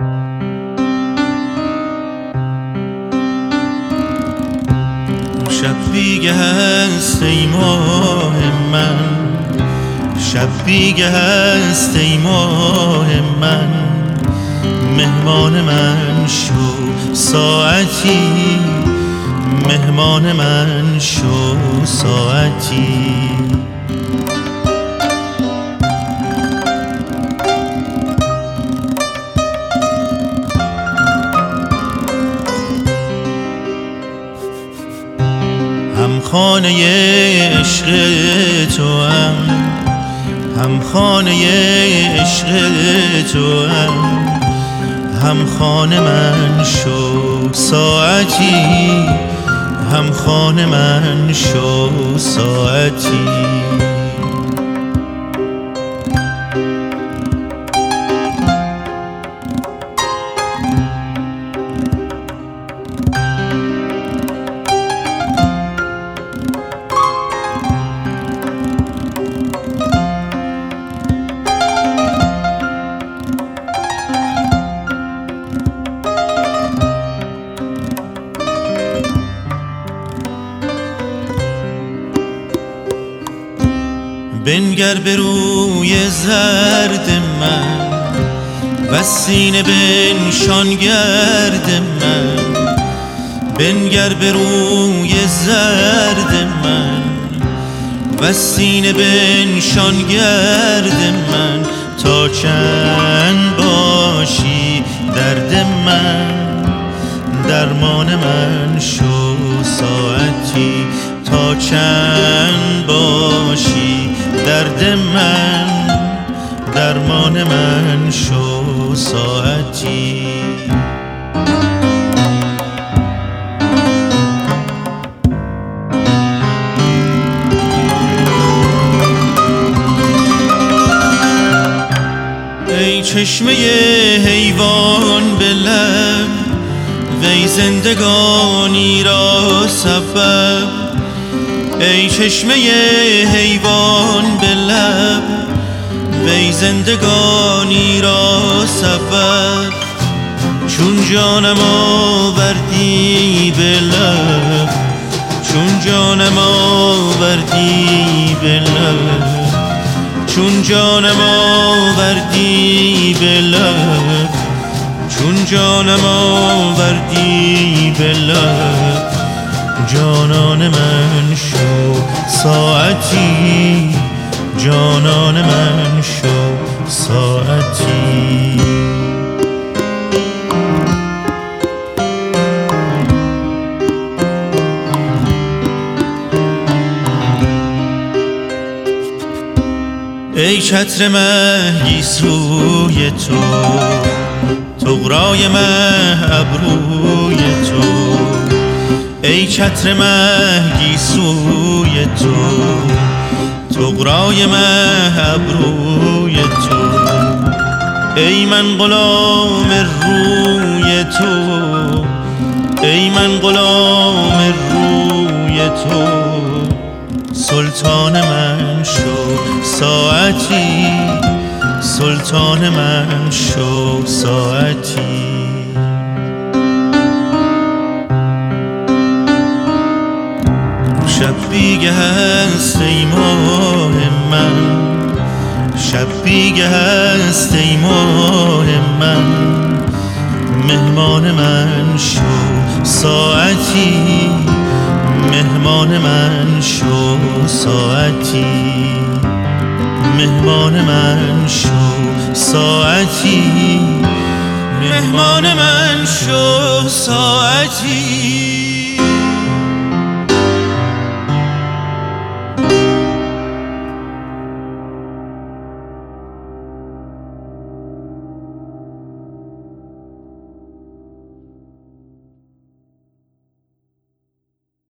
شب دیگه هست ای ماه من، شب دیگه هست ای ماه من، مهمان من شو ساعتی، مهمان من شو ساعتی. هم خانه عشق تو هم خانه عشق تو هم خانه من شو ساعتی، هم خانه من شو ساعتی. بنگر به روی زرد من و سینه بنشان گرد من، بنگر به روی زرد من و سینه بنشان گرد من، تا چند باشی درد من، درمان من شو ساعتی، تا چند باشی درد من، درمان من شو ساعتی. ای چشمه حیوان به لب، وی زندگانی را سبب، ای چشمه حیوان به لب، وی زندگانی را سبب، چون جانم آوردی به لب، چون جانم آوردی به لب، چون جانم آوردی به لب، چون جانم آوردی به لب، جانان من شو ساعتی، جانان من شو ساعتی. ای چتر مه گیسوی تو، طغرای مه ابروی تو، ای چتر مه گیسوی تو، طغرای مه ابروی تو، ای من غلام روی تو، ای من غلام روی تو، سلطان من شو ساعتی، سلطان من شو ساعتی. شب دیگه هست ای ماه من، شب دیگه هست ای ماه من، مهمان من شو ساعتی، مهمان من شو ساعتی، مهمان من شو ساعتی، مهمان من شو ساعتی.